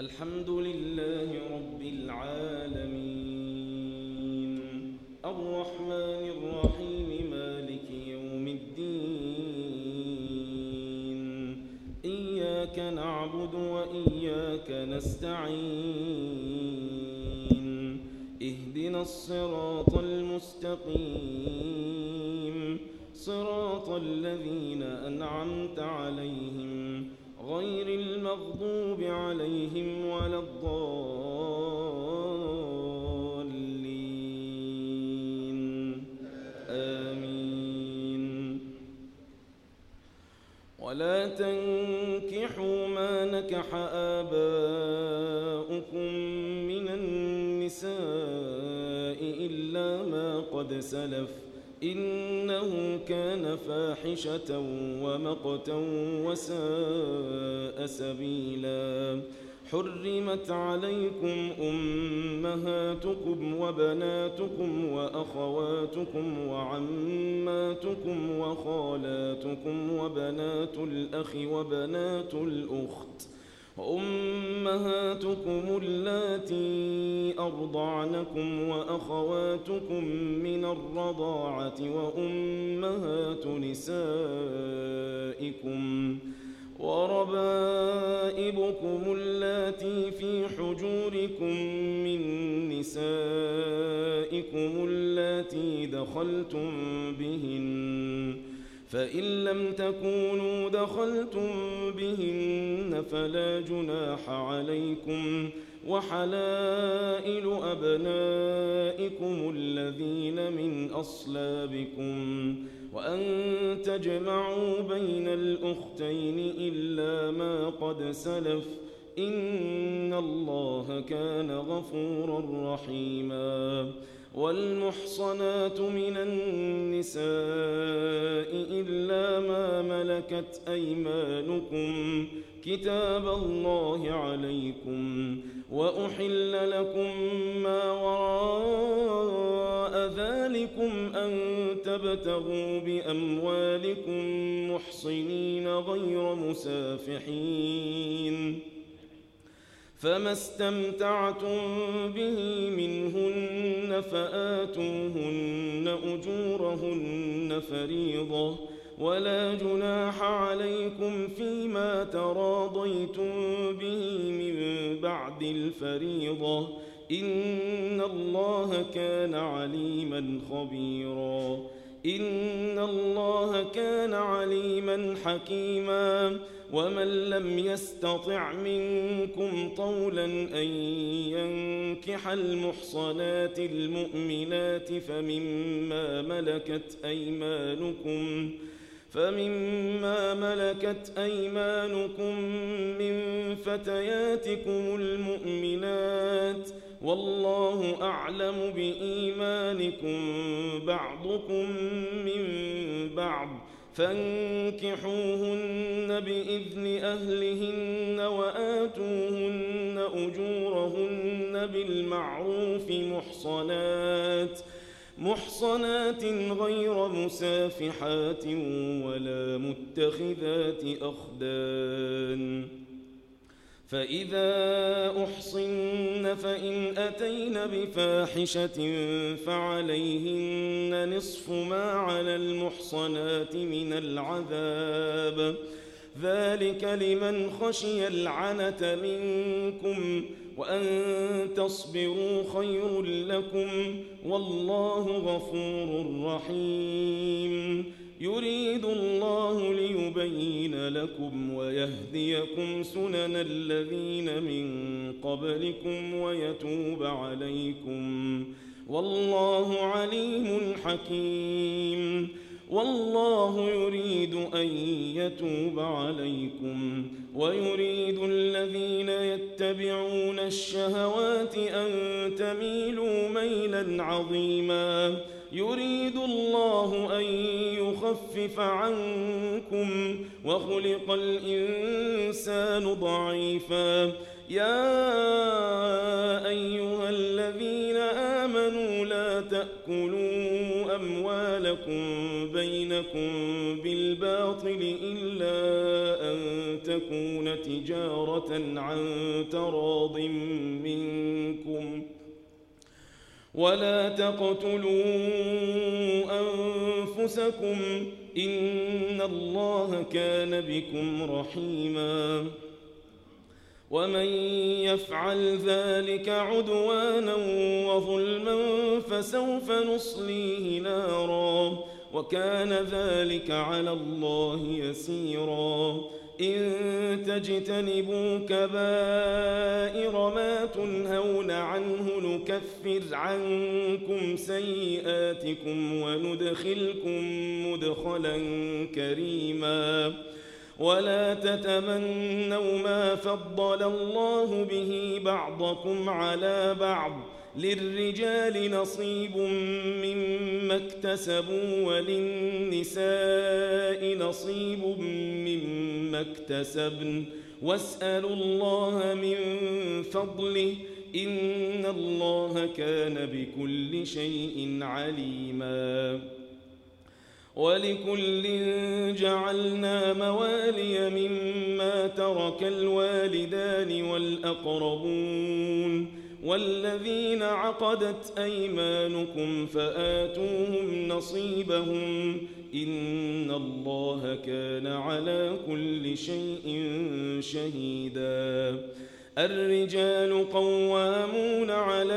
الحمد لله رب العالمين الرحمن الرحيم مالك يوم الدين إياك نعبد وإياك نستعين اهدنا الصراط المستقيم صراط الذين أنعمت عليهم غير المغضوب عليهم ولا الضالين آمين. ولا تنكحوا ما نكح آباؤكم من النساء إلا ما قد سلف إنه كان فاحشة ومقتا وساء سبيلا. حرمت عليكم أمهاتكم وبناتكم وأخواتكم وعماتكم وخالاتكم وبنات الأخ وبنات الأخت وأمهاتكم اللاتي أرضعنكم وأخواتكم من الرضاعة وأمهات نسائكم وربائبكم اللاتي في حجوركم من نسائكم اللاتي دخلتم بهن فإن لم تكونوا دخلتم بهن فلا جناح عليكم وحلائل أبنائكم الذين من أصلابكم وأن تجمعوا بين الأختين إلا ما قد سلف إن الله كان غفورا رحيما. والمحصنات من النساء إلا ما ملكت أيمانكم كتاب الله عليكم وأحل لكم ما وراء ذلكم أن تبتغوا بأموالكم محصنين غير مسافحين فما استمتعتم به منهن فآتوهن أجورهن فريضة ولا جناح عليكم فيما تراضيتم به من بعد الفريضة إن الله كان عليما خبيرا. إن الله كان عليما حكيما. ومن لم يستطع منكم طولا أن ينكح المحصنات المؤمنات فمما ملكت أيمانكم من فتياتكم المؤمنات والله أعلم بإيمانكم بعضكم من بعض فانكحوهن بإذن أهلهن وآتوهن أجورهن بالمعروف محصنات غير مسافحات ولا متخذات أخدان. فإذا أحصن فإن أتين بفاحشة فعليهن نصف ما على المحصنات من العذاب ذلك لمن خشي العنة منكم وأن تصبروا خير لكم والله غفور رحيم. يريد الله ليبين لكم ويهديكم سنن الذين من قبلكم ويتوب عليكم والله عليم حكيم. والله يريد أن يتوب عليكم ويريد الذين يتبعون الشهوات أن تميلوا ميلا عظيما. يريد الله أن يخفف عنكم وخلق الإنسان ضعيفا. يا أيها الذين آمنوا لا تأكلوا أموالكم بينكم بالباطل إلا أن تكون تجارة عن تراض منكم ولا تقتلوا أنفسكم إن الله كان بكم رحيما ومن يفعل ذلك عدوانا وظلما فسوف نصليه نارا وكان ذلك على الله يسيرا إن تجتنبوا كبائر ما تنهون عنه نكفر عنكم سيئاتكم وندخلكم مدخلا كريما ولا تتمنوا ما فضل الله به بعضكم على بعض للرجال نصيب مما اكتسبوا وللنساء نصيب مما اكتسبن واسألوا الله من فضله إن الله كان بكل شيء عليما ولكل جعلنا موالي مما ترك الوالدان والأقربون والذين عقدت أيمانكم فآتوهم نصيبهم إن الله كان على كل شيء شهيدا الرجال قوامون على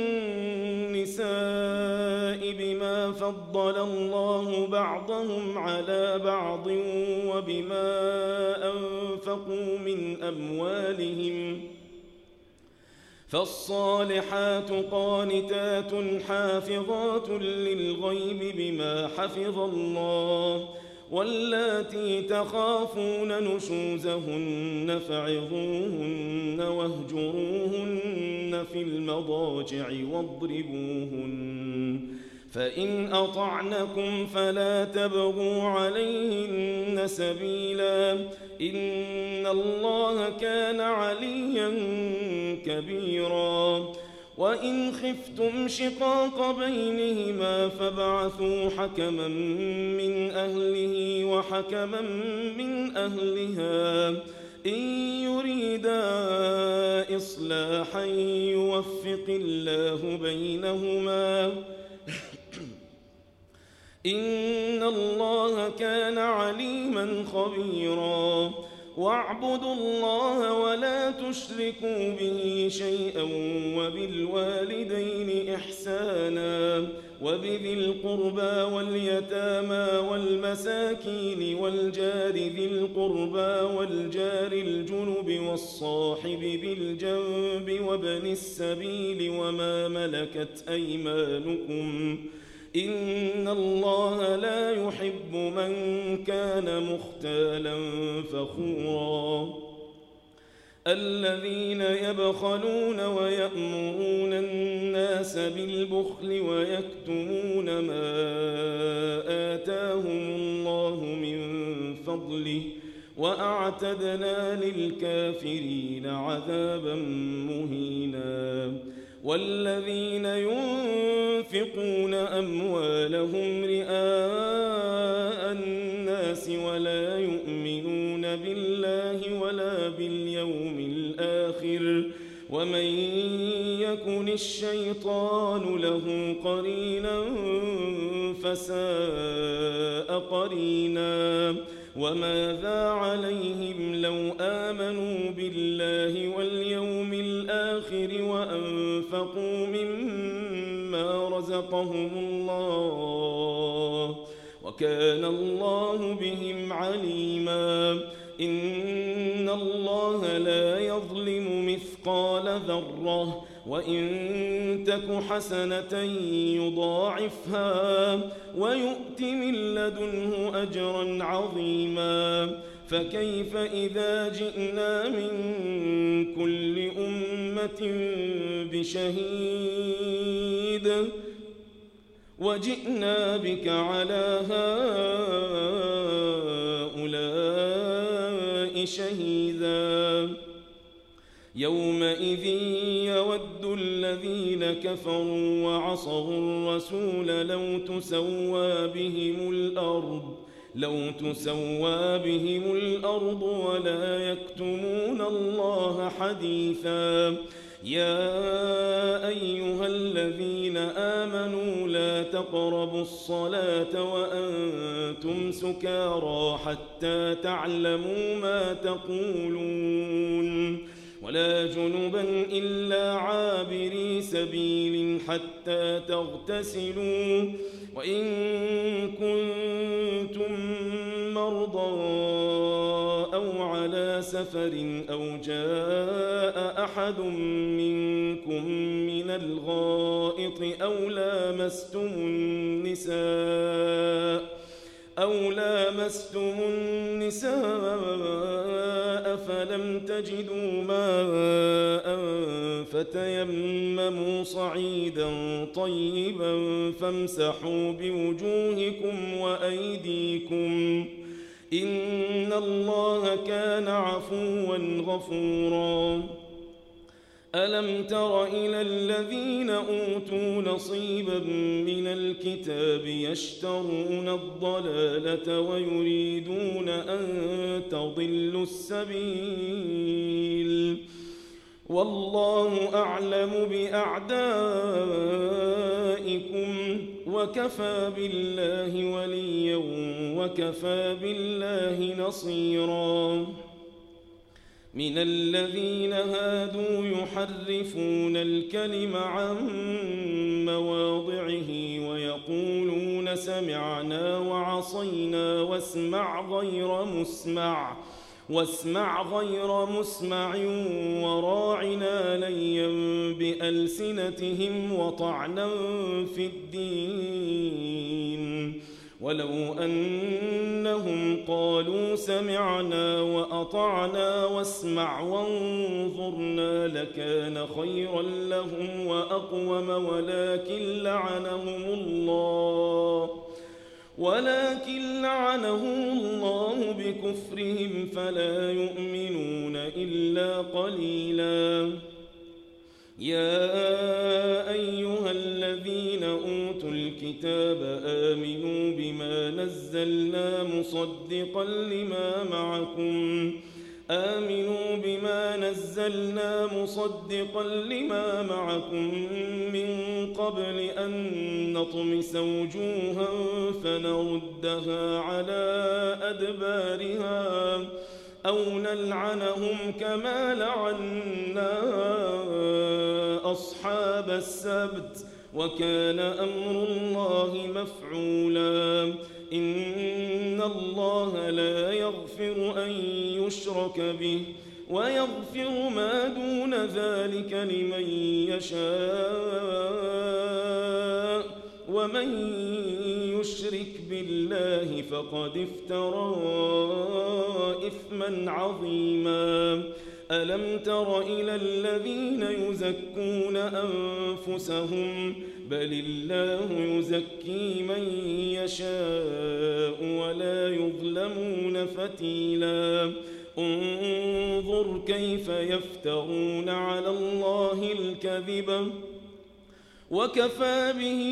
النساء بما فضل الله بعضهم على بعض وبما أنفقوا من أموالهم فالصالحات قانتات حافظات للغيب بما حفظ الله واللاتي تخافون نشوزهن فعظوهن واهجروهن في المضاجع واضربوهن فإن أطعنكم فلا تبغوا عليهن سبيلا إن الله كان عليا كبيرا وإن خفتم شقاق بينهما فابعثوا حكما من أهله وحكما من أهلها إن يريدا إصلاحا يوفق الله بينهما إن الله كان عليما خبيرا واعبدوا الله ولا تشركوا به شيئا وبالوالدين إحسانا وبذي القربى واليتامى والمساكين والجار ذي القربى والجار الجنب والصاحب بالجنب وابن السبيل وما ملكت أيمانكم إن الله لا يحب من كان مختالا فخورا الذين يبخلون ويأمرون الناس بالبخل ويكتمون ما آتاهم الله من فضله وأعتدنا للكافرين عذابا مهينا والذين ينفقون أموالهم رئاء الناس ولا يؤمنون بالله ولا باليوم الآخر ومن يكن الشيطان له قرينا فساء قرينا وماذا عليهم لو آمنوا بالله واليوم الآخر وأنفقوا مما رزقهم الله وكان الله بهم عليما إن الله لا يظلم مثقال ذرة وإن تك حسنة يضاعفها ويؤت من لدنه أجرا عظيما فكيف إذا جئنا من كل أمة بشهيد وجئنا بك على هؤلاء شهيدا يومئذ يود الذين كفروا وعصوا الرسول لو تسوى بهم الأرض لو تسوى بهم الأرض ولا يكتمون الله حديثا يا أيها الذين آمنوا لا تقربوا الصلاة وأنتم سكارى حتى تعلموا ما تقولون ولا جنبا إلا عابري سبيل حتى تغتسلوا وإن كنتم مرضى أو على سفر أو جاء أحد منكم من الغائط أو لامستم النساء فلم تجدوا ماء فتيمموا صعيدا طيبا فامسحوا بوجوهكم وأيديكم إن الله كان عفوا غفورا ألم تر إلى الذين أوتوا نصيبا من الكتاب يشترون الضلالة ويريدون أن تضلوا السبيل والله أعلم بأعدائكم وكفى بالله وليا وكفى بالله نصيرا من الذين هادوا يحرفون الكلم عن مواضعه ويقولون سمعنا وعصينا واسمع غير مسمع وراعنا ليا بألسنتهم وطعنا في الدين ولو أنهم قالوا سمعنا وأطعنا واسمع وانظرنا لكان خيرا لهم وأقوم ولكن لعنهم الله بكفرهم فلا يؤمنون إلا قليلا يا أيها الذين أوتوا الكتاب آمنوا بما نزلنا مصدقا لما معكم من قبل أن نطمس وجوها فنردها على أدبارها أو نلعنهم كما لعنا أصحاب السبت وكان أمر الله مفعولا إن الله لا يغفر أن يشرك به ويغفر ما دون ذلك لمن يشاء ومن يشرك بالله فقد افترى إثما عظيما ألم تر إلى الذين يزكون أنفسهم بل الله يزكي من يشاء ولا يظلمون فتيلا انظر كيف يفترون على الله الكذب وكفى به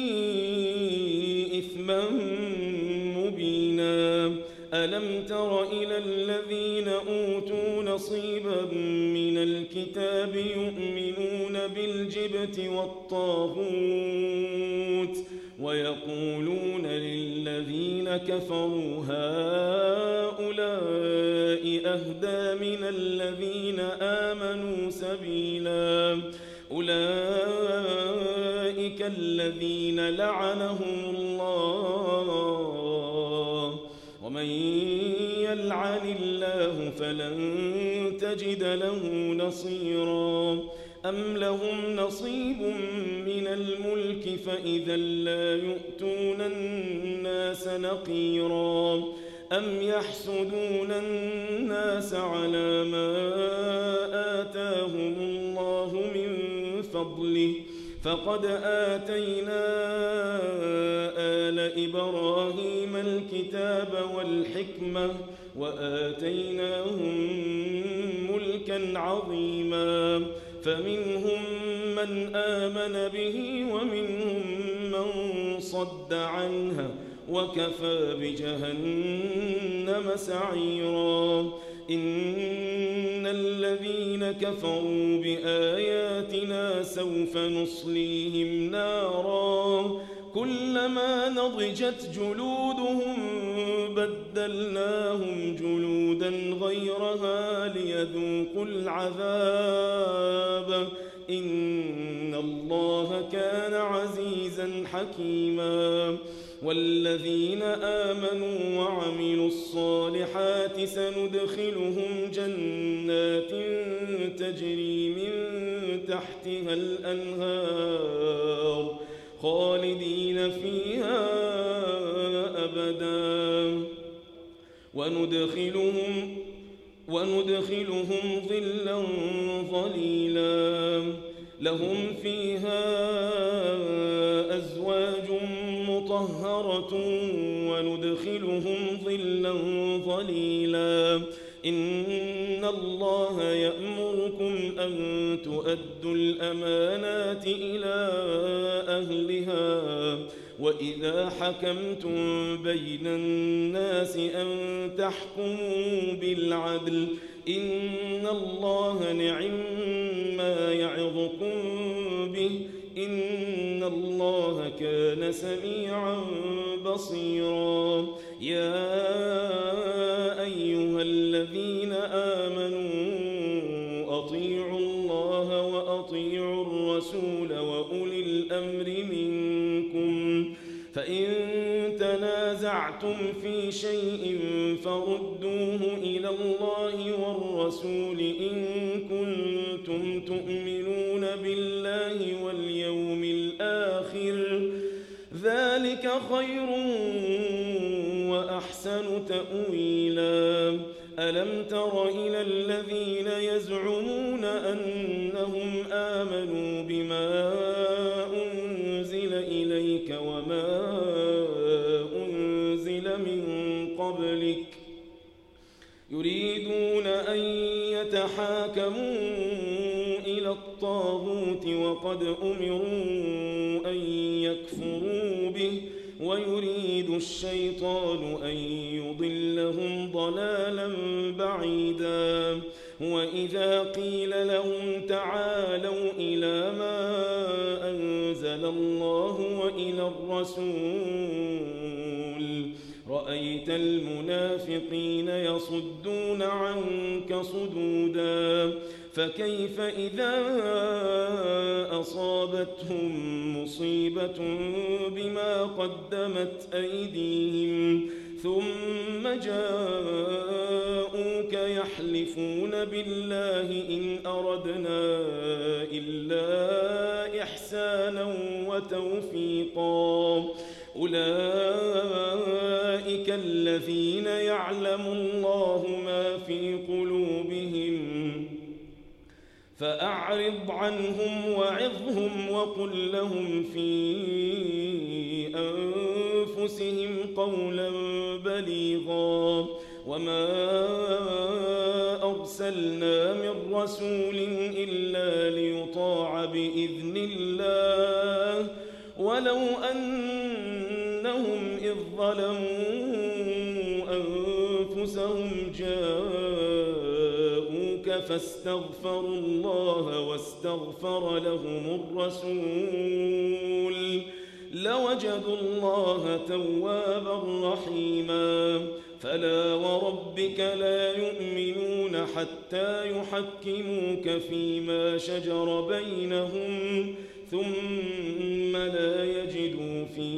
إثما مبينا ألم تر إلى الذين أوتوا نصيبا من الكتاب يؤمنون بالجبت والطاغوت ويقولون للذين كفروا هؤلاء أهدى من الذين آمنوا سبيلا أولئك الذين لعنهم الله ومن يلعن الله فلن تجد له نصيرا أم لهم نصيب من الملك فإذا لا يؤتون الناس نقيرا أم يحسدون الناس على ما آتاهم الله من فضله فقد آتينا آل إبراهيم الكتاب والحكمة وآتيناهم ملكا عظيما فمنهم من آمن به ومنهم من صد عنه وكفى بجهنم سعيرا إن الذين كفروا بآياتنا سوف نصليهم نارا كلما نضجت جلودهم بدلناهم جلودا غيرها ليذوقوا العذاب إن الله كان عزيزا حكيما والذين آمنوا وعملوا الصالحات سندخلهم جنات تجري من تحتها الأنهار خالدين فيها أبدا وندخلهم ظلا ظليلا لهم فيها أزواج مطهرة وندخلهم ظلا ظليلا إن الله يأمركم أن تؤدوا الأمانات إلى أهلها وإذا حكمتم بين الناس أن تحكموا بالعدل إن الله نعم يعظكم به إن الله كان سميعا بصيرا يا أيها الذين آمنوا أطيعوا الله وأطيعوا الرسول وأولي الأمر منكم فإن تنازعتم في شيء فردوه إلى الله والرسول إن كنتم تؤمنون بالله واليوم الآخر ذلك خير وأحسن تأويلا ألم تر إلى الذين يزعمون أنهم آمنوا بما أنزل إليك وما أنزل من قبلك يريدون أن يتحاكموا إلى الطاغوت وقد أمروا أن يكفروا به ويريد الشيطان أن يضلهم ضلالا بعيدا وإذا قيل لهم تعالوا إلى ما أنزل الله وإلى الرسول رأيت المنافقين يصدون عنك صدودا فكيف إذا أصابتهم مصيبة بما قدمت أيديهم ثم جاءوك يحلفون بالله إن أردنا إلا إحسانا وتوفيقا أولئك الذين يعلم الله ما في قلوبهم فأعرض عنهم وعظهم وقل لهم في أنفسهم قولا بليغا وما أرسلنا من رسول إلا ليطاع بإذن الله ولو أنهم إذ ظلموا أنفسهم جاءوك فاستغفروا الله واستغفر لهم الرسول لوجدوا الله توابا رحيما فلا وربك لا يؤمنون حتى يحكموك فيما شجر بينهم ثم لا يجدوا في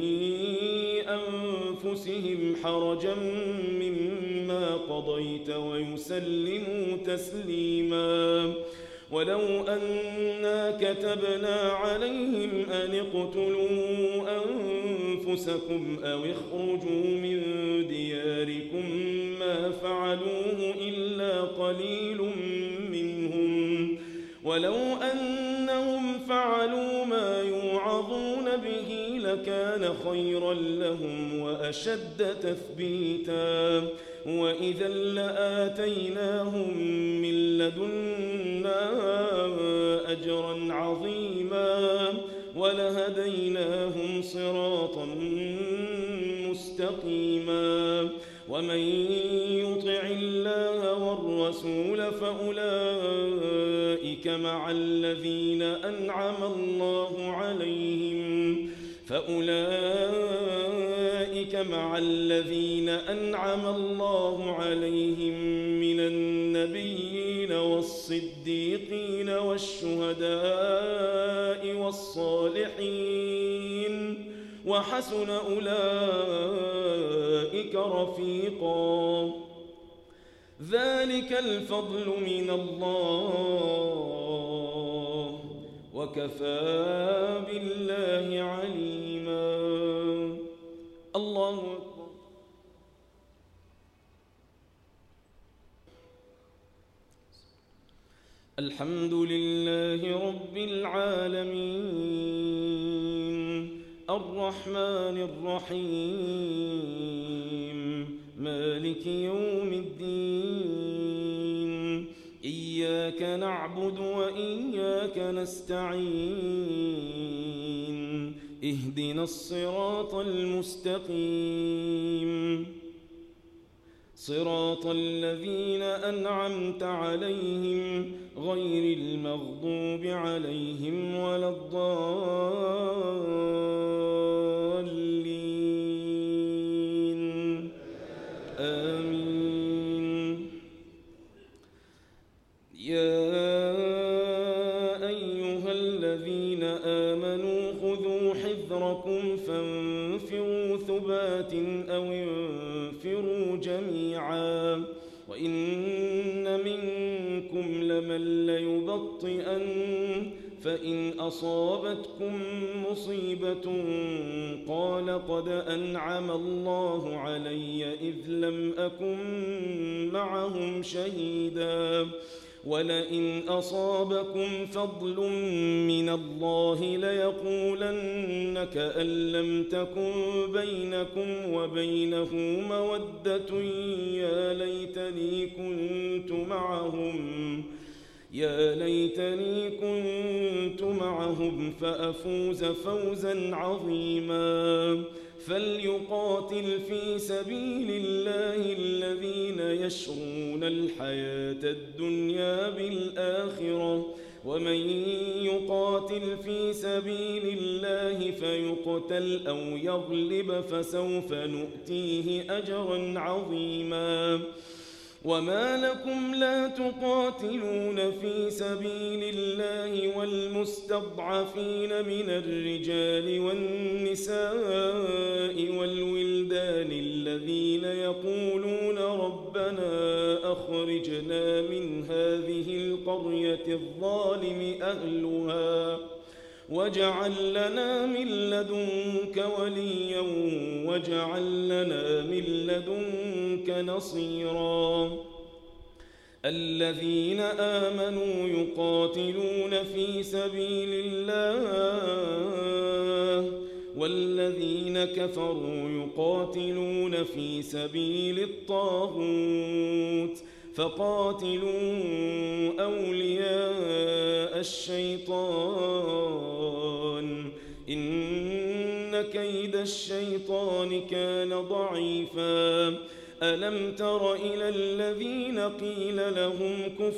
أنفسهم حرجا مما قضيت ويسلموا تسليما ولو أنا كتبنا عليهم أن اقتلوا أنفسكم أو اخرجوا من دياركم ما فعلوه إلا قليل منهم ولو أنهم فعلوا ما يوعظون به لكان خيرا لهم وأشد تثبيتا وإذا لآتيناهم من لدنا أجرا عظيما ولهديناهم صراطا مستقيما ومن يطع الله والرسول فأولئك مع الذين أنعم الله عليهم من النبيين والصديقين والشهداء والصالحين وحسن أولئك رفيقا ذلك الفضل من الله وكفى بالله عليما الله أكبر. الحمد لله رب العالمين الرحمن الرحيم مالك يوم الدين إياك نعبد وإياك نستعين اهدنا الصراط المستقيم صراط الذين أنعمت عليهم غير المغضوب عليهم ولا الضالين آمين. يا أيها الذين آمنوا خذوا حذركم فانفروا ثبات أو انفروا جميعا وإن منكم لمن ليبطئن فإن أصابتكم مصيبة قال قد أنعم الله علي إذ لم أكن معهم شهيدا ولئن أصابكم فضل من الله ليقولن كأن لم تكن بينكم وبينه مودة يا ليتني كنت معهم فأفوز فوزا عظيما. فليقاتل في سبيل الله الذين يشرون الحياة الدنيا بالآخرة ومن يقاتل في سبيل الله فيقتل أو يغلب فسوف نؤتيه أجرا عظيما. وما لكم لا تقاتلون في سبيل الله والمستضعفين من الرجال والنساء والولدان الذين يقولون ربنا أخرجنا من هذه القرية الظالم أهلها واجعل لنا من لدنك وليا واجعل لنا من لدنك نصيرا. الذين آمنوا يقاتلون في سبيل الله والذين كفروا يقاتلون في سبيل الطاغوت فقاتلوا أولياء الشيطان إن كيد الشيطان كان ضعيفا. ألم تر إلى الذين قيل لهم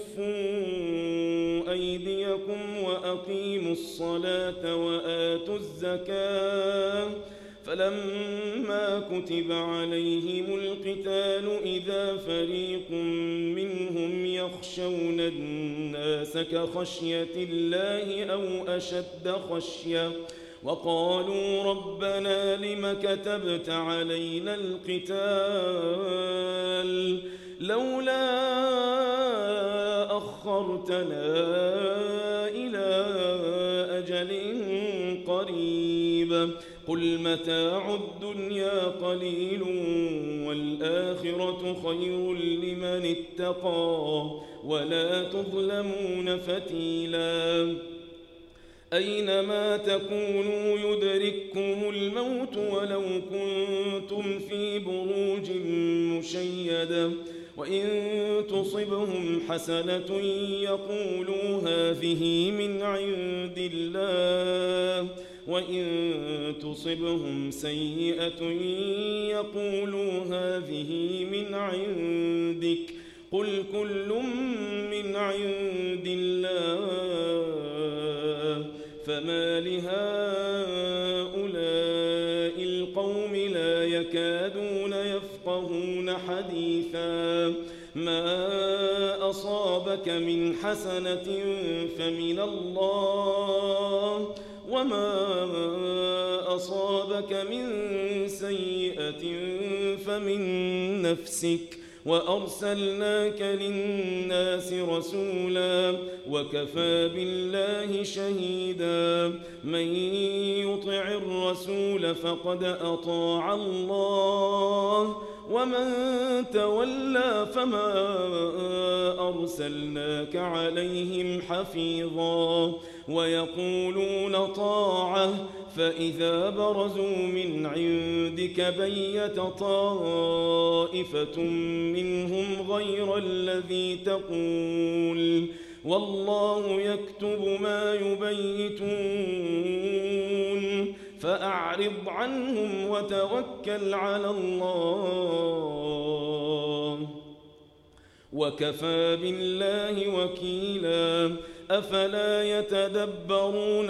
كفوا أيديكم وأقيموا الصلاة وآتوا الزكاة فلما كتب عليهم القتال إذا فريق منهم يخشون الناس كخشية الله أو أشد خشية وقالوا ربنا لم كتبت علينا القتال لولا أخرتنا إلى أجل قريب قل متاع الدنيا قليل والآخرة خير لمن اتقى ولا تظلمون فتيلا. أينما تكونوا يدرككم الموت ولو كنتم في بروج مشيدة وإن تصبهم حسنة يقولوا هذه من عند الله وإن تصبهم سيئة يقولوا هذه من عندك قل كل من عند الله فما لهؤلاء القوم لا يكادون يفقهون حديثا ما أصابك من حسنة فمن الله وما أصابك من سيئة فمن نفسك وأرسلناك للناس رسولا وكفى بالله شهيدا من يطع الرسول فقد أطاع الله ومن تولى فما أرسلناك عليهم حفيظا ويقولون طاعة فإذا برزوا من عندك بيت طائفة منهم غير الذي تقول والله يكتب ما يبيتون فأعرض عنهم وتوكل على الله وكفى بالله وكيلا أفلا يتدبرون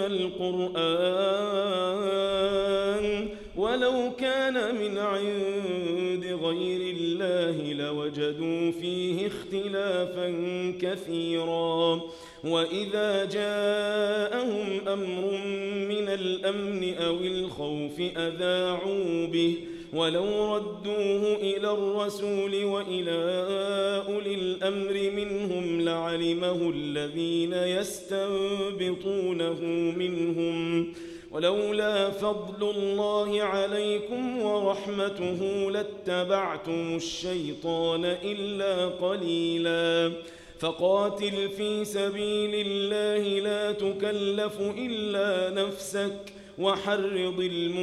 القرآن ولو كان من عند غير الله لوجدوا فيه اختلافا كثيرا وإذا جاءهم أمر من الأمن أو الخوف أذاعوا به ولو ردوه إلى الرسول وإلى أولي الأمر منهم لعلمه الذين يستنبطونه منهم ولولا فضل الله عليكم ورحمته لاتبعتم الشيطان إلا قليلا فقاتل في سبيل الله لا تكلف إلا نفسك وحرض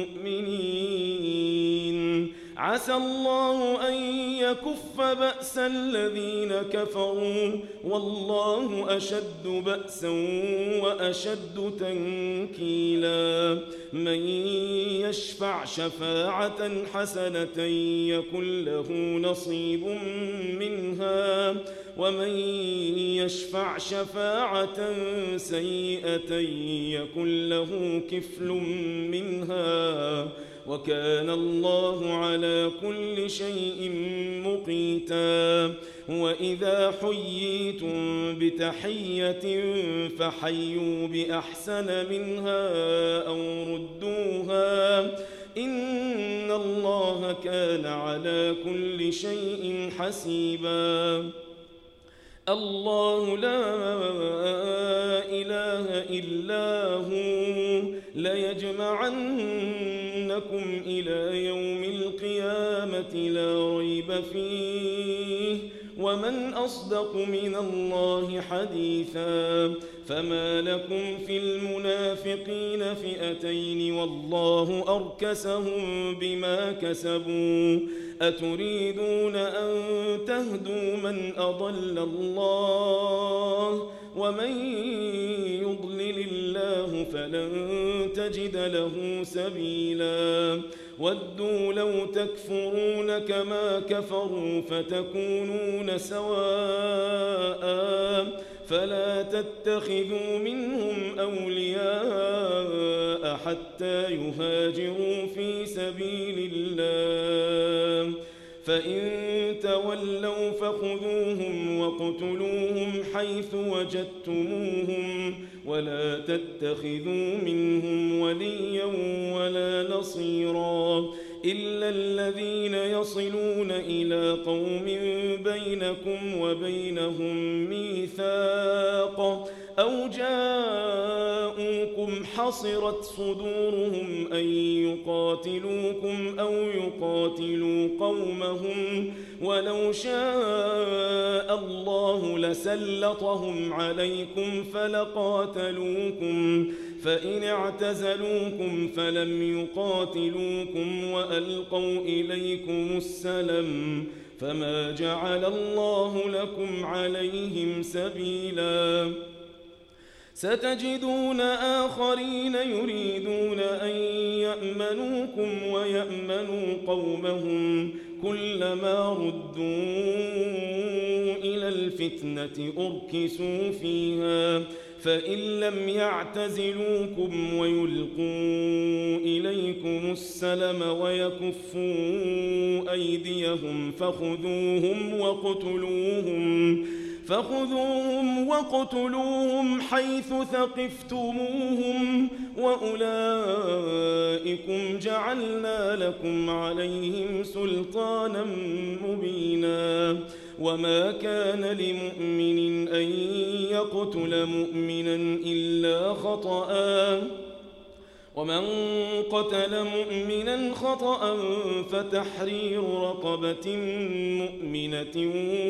المؤمنين عسى الله أن يكف بأس الذين كفروا والله أشد بأسا وأشد تنكيلا من يشفع شفاعة حسنة يكن له نصيب منها ومن يشفع شفاعة سيئة يكن له كفل منها وكان الله على كل شيء مقيتا وإذا حييتم بتحية فحيوا بأحسن منها أو ردوها إن الله كان على كل شيء حسيبا الله لا إله إلا هو ليجمعنكم إلى يوم القيامة لا ريب فيه ومن أصدق من الله حديثا فما لكم في المنافقين فئتين والله أركسهم بما كسبوا أتريدون أن تهدوا من أضل الله ومن يضلل الله فلن تجد له سبيلا ودوا لو تكفرون كما كفروا فتكونون سواء فلا تتخذوا منهم أولياء حتى يهاجروا في سبيل الله فإن تولوا فخذوهم واقتلوهم حيث وجدتموهم ولا تتخذوا منهم وليا ولا نصيرا إلا الذين يصلون إلى قوم بينكم وبينهم ميثاق أو جاءوكم حصرت صدورهم أن يقاتلوكم أو يقاتلوا قومهم ولو شاء الله لسلطهم عليكم فلقاتلوكم فإن اعتزلوكم فلم يقاتلوكم وألقوا إليكم السلم فما جعل الله لكم عليهم سبيلا ستجدون آخرين يريدون أن يأمنوكم ويأمنوا قومهم كلما ردوا إلى الفتنة أركسوا فيها فإن لم يعتزلوكم ويلقوا إليكم السلم ويكفوا أيديهم فخذوهم وقتلوهم حيث ثقفتموهم وأولئكم جعلنا لكم عليهم سلطانا مبينا وما كان لمؤمن أن يقتل مؤمنا إلا خطأ ومن قتل مؤمنا خطأ فتحرير رقبة مؤمنة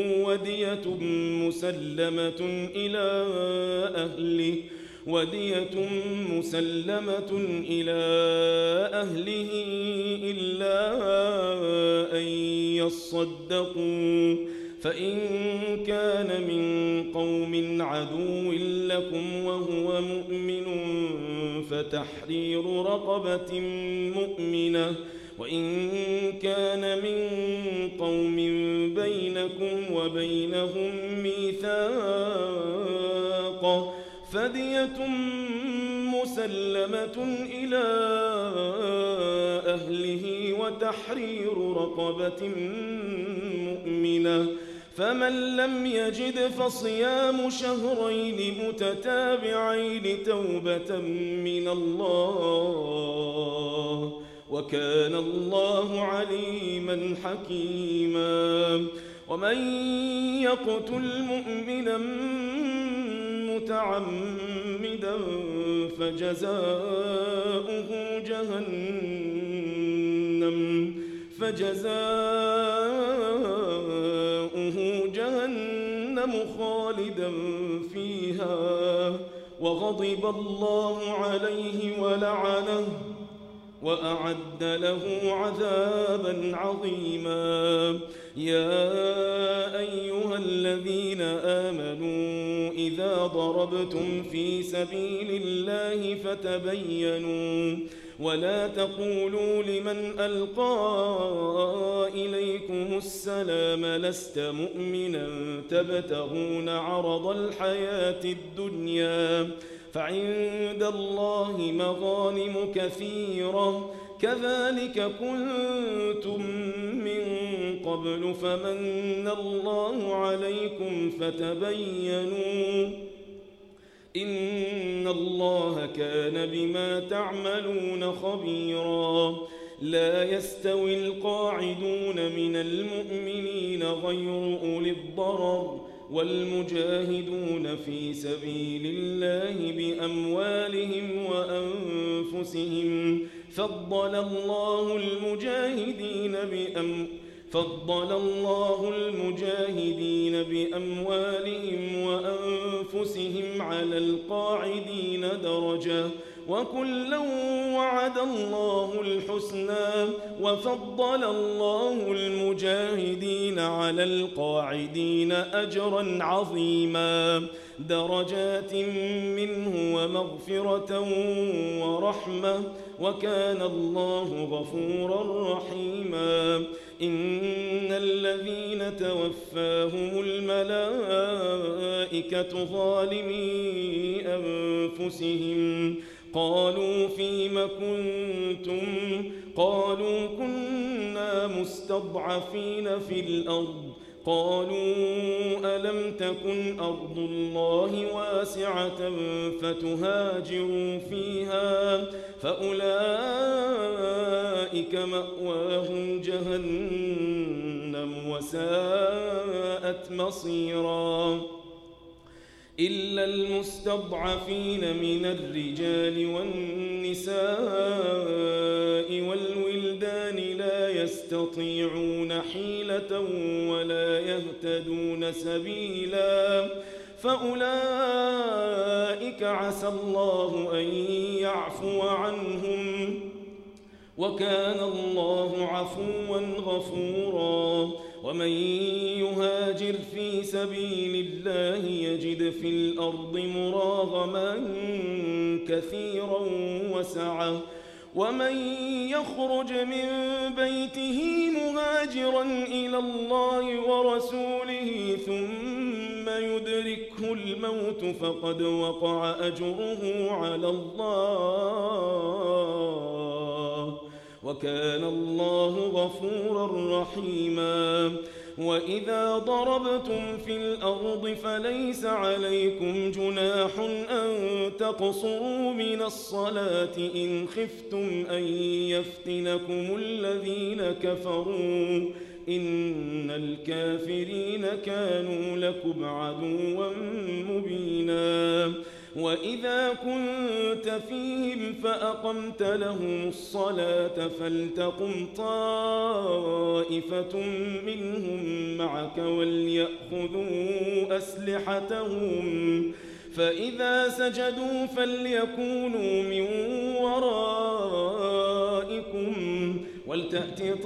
ودية مسلمة إلى أهله إلا أن يصدقوا فإن كان من قوم عدو لكم وهو مؤمن فتحرير رقبة مؤمنة وإن كان من قوم بينكم وبينهم ميثاق فدية مسلمة إلى أهله وتحرير رقبة مؤمنة فمن لم يجد فصيام شهرين متتابعين توبة من الله وكان الله عليما حكيما ومن يقتل مؤمنا متعمدا فجزاؤه جهنم خالدا فيها وغضب الله عليه ولعنه وأعد له عذابا عظيما يا أيها الذين آمنوا إذا ضربتم في سبيل الله فتبينوا ولا تقولوا لمن ألقى إليكم السلام لست مؤمنا تبتغون عرض الحياة الدنيا فعند الله مغانم كثيرة كذلك كنتم من قبل فمن الله عليكم فتبينوا إن الله كان بما تعملون خبيرا لا يستوي القاعدون من المؤمنين غير أولي الضرر والمجاهدون في سبيل الله بأموالهم وأنفسهم فضل الله المجاهدين بأموالهم وأنفسهم على القاعدين درجة وكلا وعد الله الحسنى وفضل الله المجاهدين على القاعدين أجرا عظيما درجات منه ومغفرة ورحمة وكان الله غفورا رحيما إن الذين توفاهم الملائكة ظالمي أنفسهم قالوا فيم كنتم قالوا كنا مستضعفين في الأرض قالوا ألم تكن أرض الله واسعة فتهاجروا فيها فأولئك مأواهم جهنم وساءت مصيرا إلا المستضعفين من الرجال والنساء والولدان لا يستطيعون حيلة ولا يهتدون سبيلا فأولئك عسى الله أن يعفو عنهم وكان الله عفوا غفورا ومن يهاجر في سبيل الله يجد في الأرض مراغما كثيرا وسعة ومن يخرج من بيته مهاجرا إلى الله ورسوله ثم يدركه الموت فقد وقع أجره على الله وكان الله غفورا رحيما وإذا ضربتم في الأرض فليس عليكم جناح أن تقصروا من الصلاة إن خفتم أن يفتنكم الذين كفروا إن الكافرين كانوا لكم عدوا مبينا وإذا كنت فيهم فأقمت لهم الصلاة فلتقم طائفة منهم معك وليأخذوا أسلحتهم فإذا سجدوا فليكونوا من ورائكم ولتأت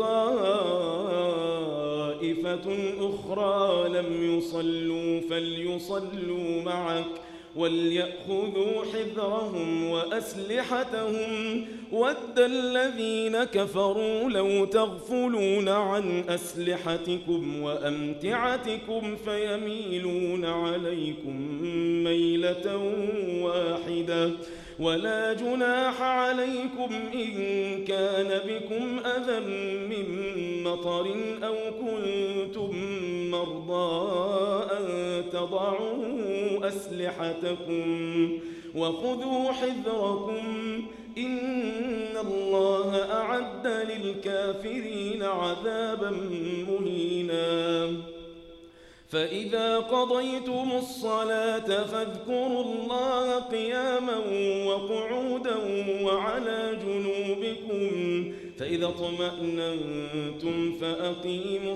طائفة أخرى لم يصلوا فليصلوا معك وليأخذوا حذرهم وأسلحتهم ود الذين كفروا لو تغفلون عن أسلحتكم وأمتعتكم فيميلون عليكم ميلة واحدة ولا جناح عليكم إن كان بكم أذى من مطر أو كنتم مرضى أن تضعوا أسلحتكم وخذوا حذركم إن الله أعد للكافرين عذابا مهينا فإذا قضيتم الصلاة فاذكروا الله قياما وقعودا وعلى جنوبكم فإذا اطمأننتم فأقيموا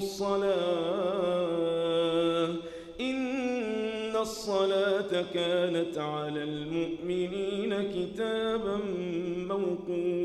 الصلاة إن الصلاة كانت على المؤمنين كتابا موقوتا